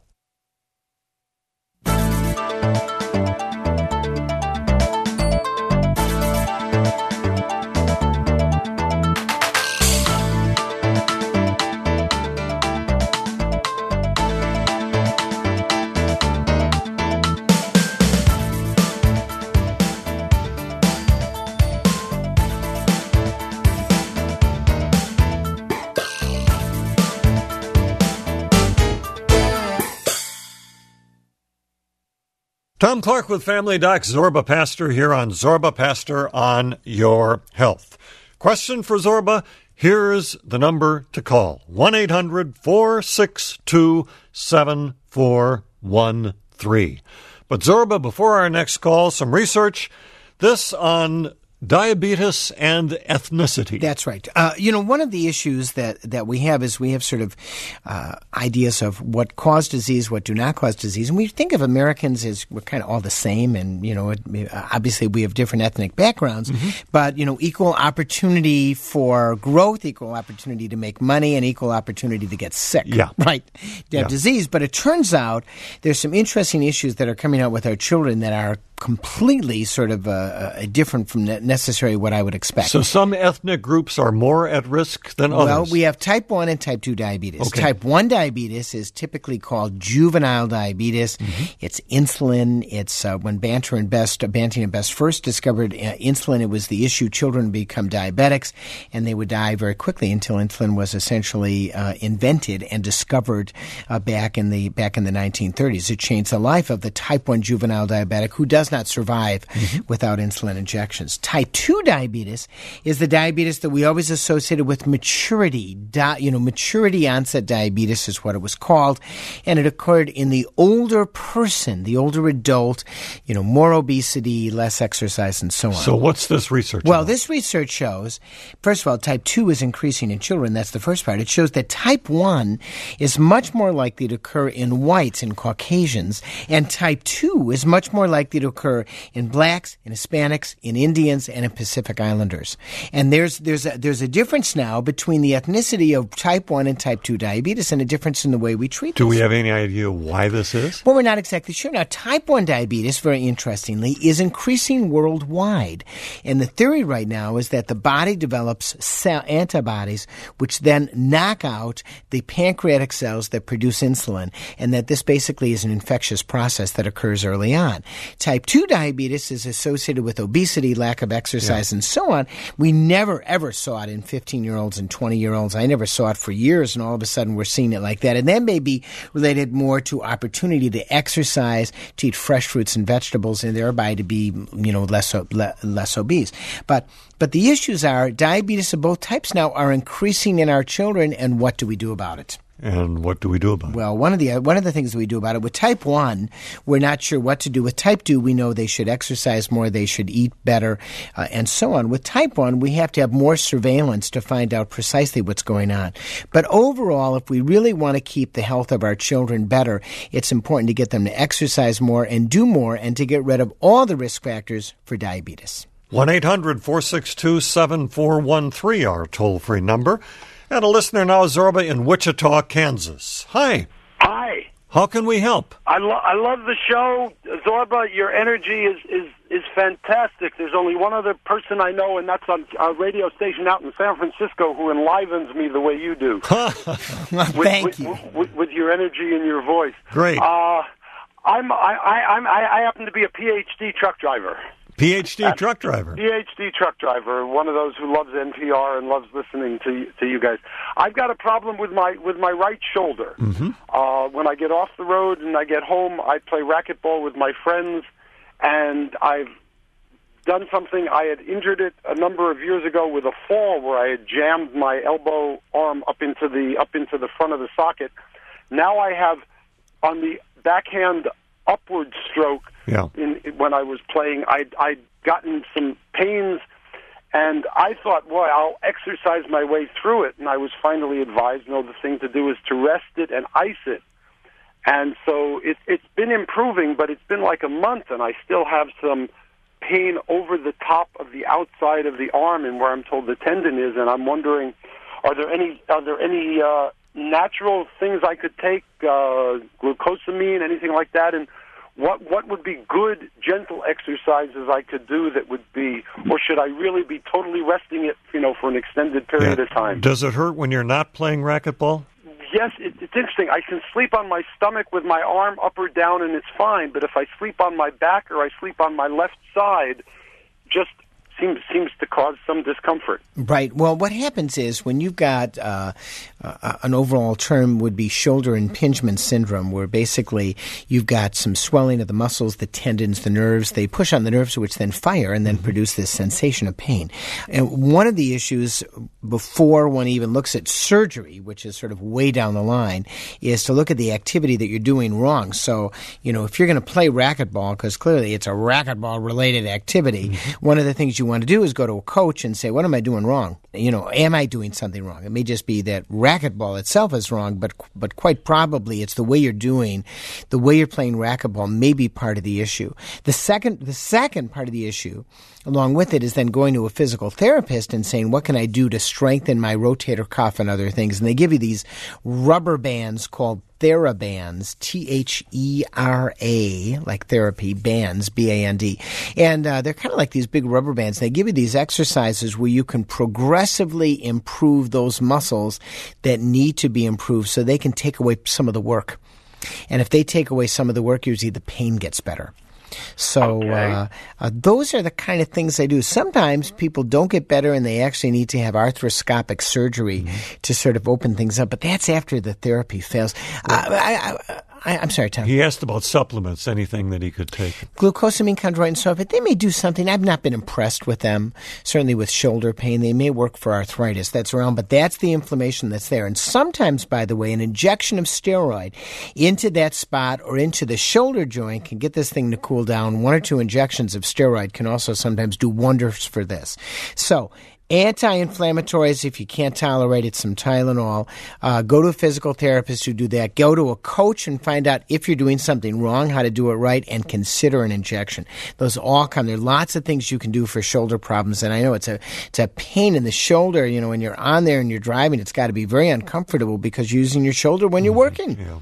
Tom Clark with Family Doc, Zorba Pastor here on Zorba Pastor on Your Health. Question for Zorba? Here's the number to call. 1-800-462-7413. But Zorba, before our next call, some research. This on diabetes and ethnicity. That's right. One of the issues that we have is we have sort of ideas of what cause disease, what do not cause disease. And we think of Americans as we're kind of all the same. And, obviously we have different ethnic backgrounds. But, equal opportunity for growth, equal opportunity to make money, and equal opportunity to get sick. Yeah. Right. To have disease. But it turns out there's some interesting issues that are coming out with our children that are completely sort of different from necessarily what I would expect. So some ethnic groups are more at risk than others? Well, we have type 1 and type 2 diabetes. Okay. Type 1 diabetes is typically called juvenile diabetes. It's insulin. It's when Banting and Best first discovered insulin, it was the issue. Children become diabetics, and they would die very quickly until insulin was essentially invented and discovered back in the 1930s. It changed the life of the type 1 juvenile diabetic who does not survive without insulin injections. Type 2 diabetes is the diabetes that we always associated with maturity. Maturity onset diabetes is what it was called, and it occurred in the older person, the older adult, more obesity, less exercise, and so on. So what's this research Well, about? this research shows, first of all, type 2 is increasing in children. That's the first part. It shows that type 1 is much more likely to occur in whites and Caucasians, and type 2 is much more likely to occur in blacks, in Hispanics, in Indians, and in Pacific Islanders. And there's a difference now between the ethnicity of type 1 and type 2 diabetes, and a difference in the way we treat Do this. we have any idea why this is? Well, we're not exactly sure. Now, type 1 diabetes, very interestingly, is increasing worldwide. And the theory right now is that the body develops antibodies which then knock out the pancreatic cells that produce insulin, and that this basically is an infectious process that occurs early on. Type 2 diabetes is associated with obesity, lack of exercise, and so on. We never, ever saw it in 15-year-olds and 20-year-olds. I never saw it for years, and all of a sudden we're seeing it like that. And that may be related more to opportunity to exercise, to eat fresh fruits and vegetables, and thereby to be, less obese. But the issues are diabetes of both types now are increasing in our children, and what do we do about it? And what do we do about it? Well, one of the things that we do about it, with type 1, we're not sure what to do. With type 2, we know they should exercise more, they should eat better, and so on. With type 1, we have to have more surveillance to find out precisely what's going on. But overall, if we really want to keep the health of our children better, it's important to get them to exercise more and do more, and to get rid of all the risk factors for diabetes. 1-800-462-7413, our toll-free number. And a listener now, Zorba in Wichita, Kansas. Hi. Hi. How can we help? I love the show, Zorba. Your energy is fantastic. There's only one other person I know, and that's on a radio station out in San Francisco, who enlivens me the way you do. Thank you. With your energy and your voice. Great. I happen to be a PhD truck driver. PhD truck driver. PhD truck driver, one of those who loves NPR and loves listening to you guys. I've got a problem with my right shoulder. When I get off the road and I get home, I play racquetball with my friends, and I've done something. I had injured it a number of years ago with a fall where I had jammed my elbow arm up into the front of the socket. Now I have on the backhand upward stroke. Yeah. When I was playing, I'd gotten some pains, and I thought, boy, I'll exercise my way through it. And I was finally advised, no, the thing to do is to rest it and ice it. And so it's been improving, but it's been like a month, and I still have some pain over the top of the outside of the arm and where I'm told the tendon is. And I'm wondering, are there any natural things I could take, glucosamine, anything like that, and what would be good, gentle exercises I could do that would be, or should I really be totally resting it, for an extended period of time? Does it hurt when you're not playing racquetball? Yes, it's interesting. I can sleep on my stomach with my arm up or down, and it's fine. But if I sleep on my back or I sleep on my left side, just seems to cause some discomfort. Right. Well, what happens is when you've got an overall term would be shoulder impingement syndrome, where basically you've got some swelling of the muscles, the tendons, the nerves. They push on the nerves, which then fire and then produce this sensation of pain. And one of the issues before one even looks at surgery, which is sort of way down the line, is to look at the activity that you're doing wrong. So, if you're going to play racquetball, because clearly it's a racquetball-related activity, one of the things you want to do is go to a coach and say, what am I doing wrong? Am I doing something wrong? It may just be that racquetball itself is wrong, but quite probably it's the way you're playing racquetball may be part of the issue. The second part of the issue, along with it, is then going to a physical therapist and saying, what can I do to strengthen my rotator cuff and other things? And they give you these rubber bands called TheraBands, THERA, like therapy, bands, BAND. And they're kind of like these big rubber bands. They give you these exercises where you can progressively improve those muscles that need to be improved so they can take away some of the work. And if they take away some of the work, usually the pain gets better. So those are the kind of things they do. Sometimes people don't get better and they actually need to have arthroscopic surgery to sort of open things up. But that's after the therapy fails. I'm sorry, Tom. He asked about supplements, anything that he could take. Glucosamine, chondroitin, and so forth. They may do something. I've not been impressed with them. Certainly with shoulder pain. They may work for arthritis. That's around, but that's the inflammation that's there. And sometimes, by the way, an injection of steroid into that spot or into the shoulder joint can get this thing to cool down. 1 or 2 injections of steroid can also sometimes do wonders for this. So, anti-inflammatories, if you can't tolerate it, some Tylenol. Go to a physical therapist who do that. Go to a coach and find out if you're doing something wrong, how to do it right, and consider an injection. Those all come. There are lots of things you can do for shoulder problems, and I know it's a pain in the shoulder. You know, when you're on there and you're driving, it's got to be very uncomfortable because you're using your shoulder when you're working. Yeah.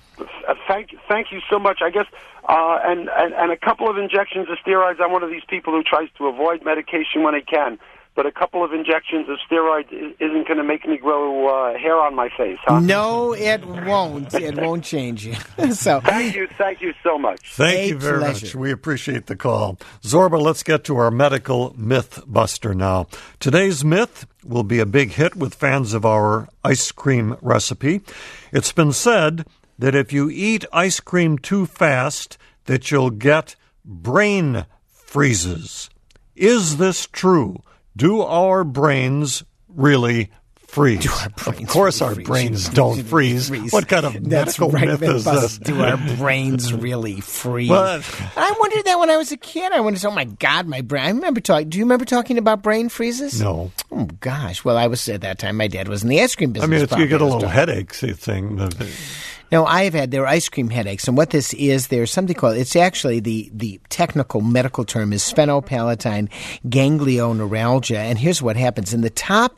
Thank you so much. I guess, and a couple of injections of steroids. I'm one of these people who tries to avoid medication when he can. But a couple of injections of steroids isn't going to make me grow hair on my face, huh? No, it won't. It won't change you. So thank you so much. Thank you very much. We appreciate the call. Zorba, let's get to our medical myth buster now. Today's myth will be a big hit with fans of our ice cream recipe. It's been said that if you eat ice cream too fast, that you'll get brain freezes. Is this true? Do our brains really freeze? Of course our brains don't freeze. What kind of medical myth is this? Do our brains really freeze? I wondered that when I was a kid. I wondered, oh my God, my brain. I remember talking. Do you remember talking about brain freezes? No. Oh gosh. Well, I was at that time. My dad was in the ice cream business. I mean, you get a little headache thing. No, I have had their ice cream headaches, and what this is, there's something called, it's actually the technical medical term is sphenopalatine ganglioneuralgia, and here's what happens. In the top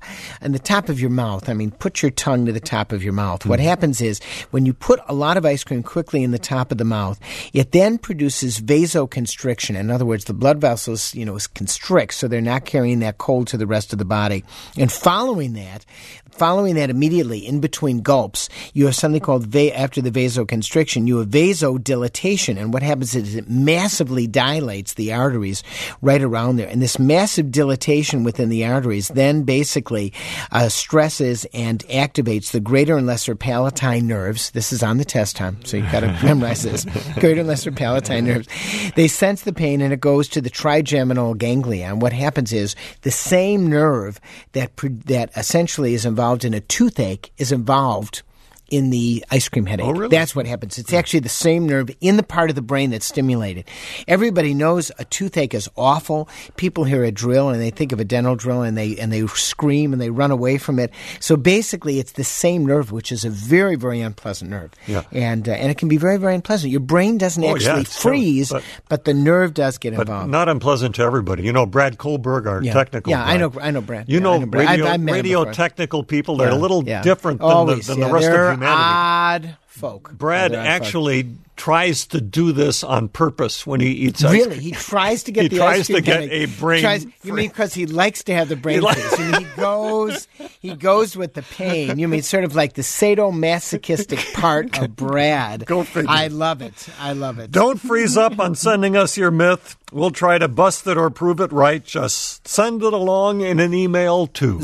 of your mouth, I mean, put your tongue to the top of your mouth. What happens is, when you put a lot of ice cream quickly in the top of the mouth, it then produces vasoconstriction. In other words, the blood vessels, constrict, so they're not carrying that cold to the rest of the body. And following that immediately, in between gulps, you have something called, after the vasoconstriction, you have vasodilatation. And what happens is it massively dilates the arteries right around there. And this massive dilatation within the arteries then basically stresses and activates the greater and lesser palatine nerves. This is on the test, Tom, so you've got to memorize this. Greater and lesser palatine nerves. They sense the pain, and it goes to the trigeminal ganglia. And what happens is the same nerve that essentially is involved in a toothache is involved in the ice cream headache. Oh, really? That's what happens. It's actually the same nerve in the part of the brain that's stimulated. Everybody knows a toothache is awful. People hear a drill and they think of a dental drill and they scream and they run away from it. So basically, it's the same nerve, which is a very, very unpleasant nerve. Yeah. And it can be very, very unpleasant. Your brain doesn't actually freeze, but the nerve does get involved. But not unpleasant to everybody. You know, Brad Kohlberg, our technical guy. I know Brad. You know radio technical people, they're a little different than the rest of humanity. Odd folk. Brad actually tries to do this on purpose when he eats ice cream. Really? He tries to get the ice cream. He tries to get a brain. You mean because he likes to have the brain freeze? You mean he goes with the pain. You mean sort of like the sadomasochistic part of Brad. Go figure. I love it. Don't freeze up on sending us your myth. We'll try to bust it or prove it right. Just send it along in an email to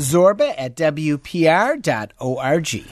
zorba@wpr.org.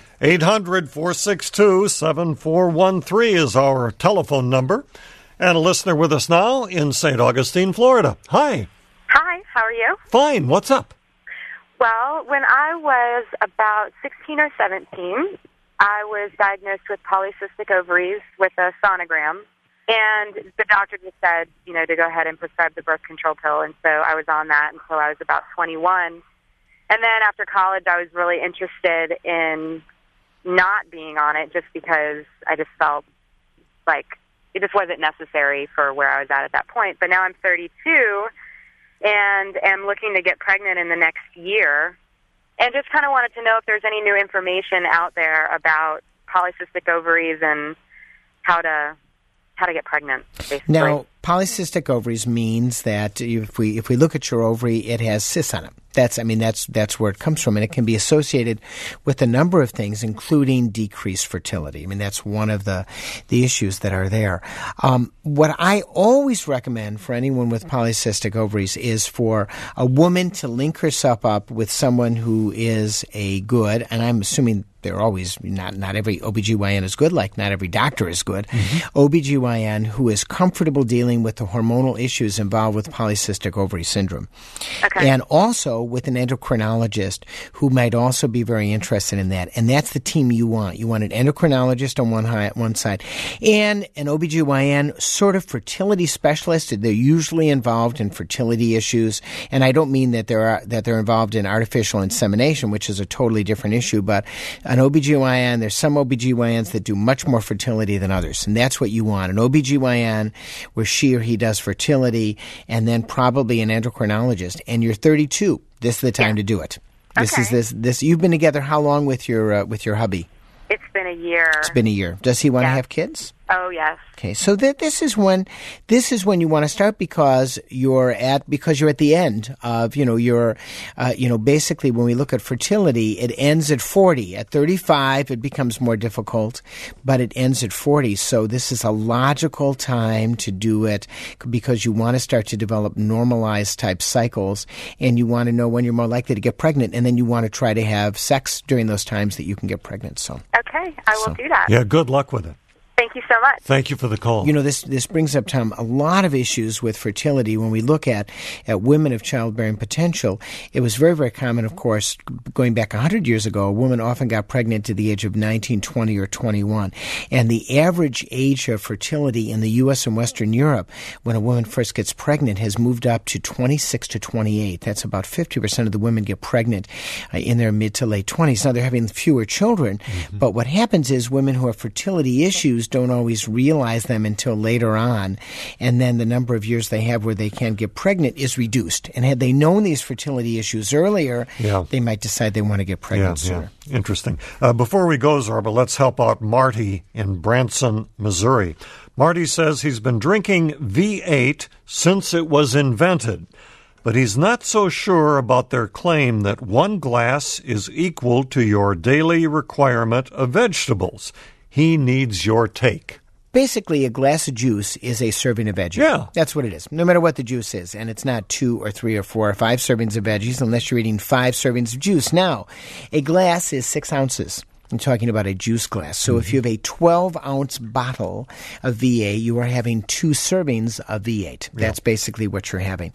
800-462-7413 is our telephone number. And a listener with us now in St. Augustine, Florida. Hi. Hi, how are you? Fine. What's up? Well, when I was about 16 or 17, I was diagnosed with polycystic ovaries with a sonogram. And the doctor just said, to go ahead and prescribe the birth control pill. And so I was on that until I was about 21. And then after college, I was really interested in not being on it just because I just felt like it just wasn't necessary for where I was at that point. But now I'm 32 and am looking to get pregnant in the next year, and just kind of wanted to know if there's any new information out there about polycystic ovaries and how to get pregnant, basically. Now, polycystic ovaries means that if we look at your ovary, it has cysts on it. That's where it comes from, and it can be associated with a number of things, including decreased fertility. I mean, that's one of the issues that are there. What I always recommend for anyone with polycystic ovaries is for a woman to link herself up with someone who is a good, and I'm assuming they're always, not every OBGYN is good, like not every doctor is good, OBGYN who is comfortable dealing with the hormonal issues involved with polycystic ovary syndrome. Okay. And also with an endocrinologist who might also be very interested in that. And that's the team you want. You want an endocrinologist on one side and an OBGYN sort of fertility specialist. They're usually involved in fertility issues. And I don't mean that they're involved in artificial insemination, which is a totally different issue, but an OBGYN, there's some OBGYNs that do much more fertility than others, and that's what you want, an OBGYN where she or he does fertility, and then probably an endocrinologist. And you're 32. This is the time to do it. This. You've been together how long with your hubby? It's been a year. It's been a year. Does he want to have kids? Oh, yes. Okay, so this is when you want to start because you're at the end of basically when we look at fertility, it ends at 40. At 35, it becomes more difficult, but it ends at 40. So this is a logical time to do it because you want to start to develop normalized type cycles, and you want to know when you're more likely to get pregnant, and then you want to try to have sex during those times that you can get pregnant. So okay, I will do that. Yeah, good luck with it. Thank you so much. Thank you for the call. This brings up, Tom, a lot of issues with fertility. When we look at women of childbearing potential, it was very, very common, of course, going back 100 years ago, a woman often got pregnant to the age of 19, 20, or 21. And the average age of fertility in the U.S. and Western Europe, when a woman first gets pregnant, has moved up to 26 to 28. That's about 50% of the women get pregnant in their mid to late 20s. Now, they're having fewer children, but what happens is women who have fertility issues don't always realize them until later on, and then the number of years they have where they can get pregnant is reduced. And had they known these fertility issues earlier, they might decide they want to get pregnant sooner. Yeah. Interesting. Before we go, Zorba, let's help out Marty in Branson, Missouri. Marty says he's been drinking V8 since it was invented, but he's not so sure about their claim that one glass is equal to your daily requirement of vegetables. He needs your take. Basically, a glass of juice is a serving of veggies. Yeah. That's what it is, no matter what the juice is. And it's not 2 or 3 or 4 or 5 servings of veggies unless you're eating 5 servings of juice. Now, a glass is 6 ounces. I'm talking about a juice glass. So if you have a 12-ounce bottle of V8, you are having 2 servings of V8. That's basically what you're having.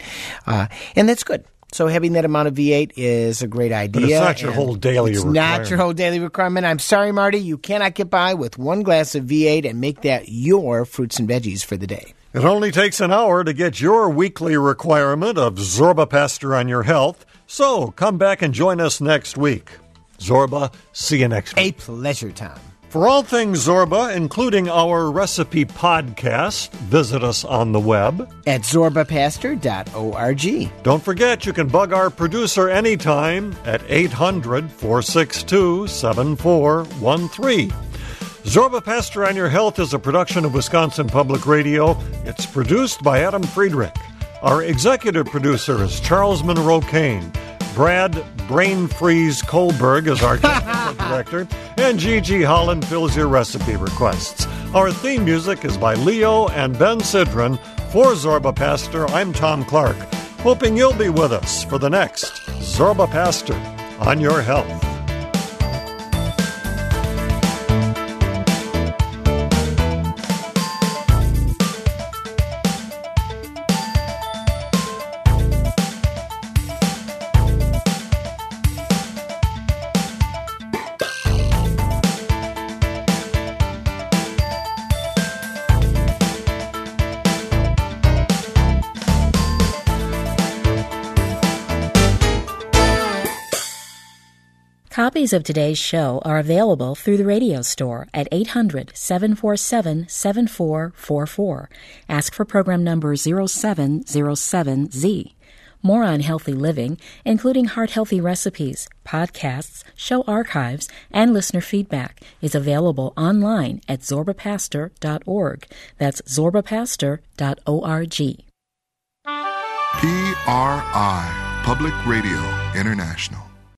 And that's good. So having that amount of V8 is a great idea. But it's not your whole daily requirement. It's not your whole daily requirement. I'm sorry, Marty. You cannot get by with 1 glass of V8 and make that your fruits and veggies for the day. It only takes an hour to get your weekly requirement of Zorba Pastor on your health. So come back and join us next week. Zorba, see you next week. A pleasure, Tom. For all things Zorba, including our recipe podcast, visit us on the web at zorbapastor.org. Don't forget, you can bug our producer anytime at 800-462-7413. Zorba Pastor on Your Health is a production of Wisconsin Public Radio. It's produced by Adam Friedrich. Our executive producer is Charles Monroe Kane. Brad Brain Freeze Kohlberg is our technical director, and Gigi Holland fills your recipe requests. Our theme music is by Leo and Ben Sidran. For Zorba Pastor, I'm Tom Clark, hoping you'll be with us for the next Zorba Pastor on Your Health. Copies of today's show are available through the radio store at 800-747-7444. Ask for program number 0707Z. More on healthy living, including heart-healthy recipes, podcasts, show archives, and listener feedback, is available online at zorbapastor.org. That's zorbapastor.org. PRI, Public Radio International.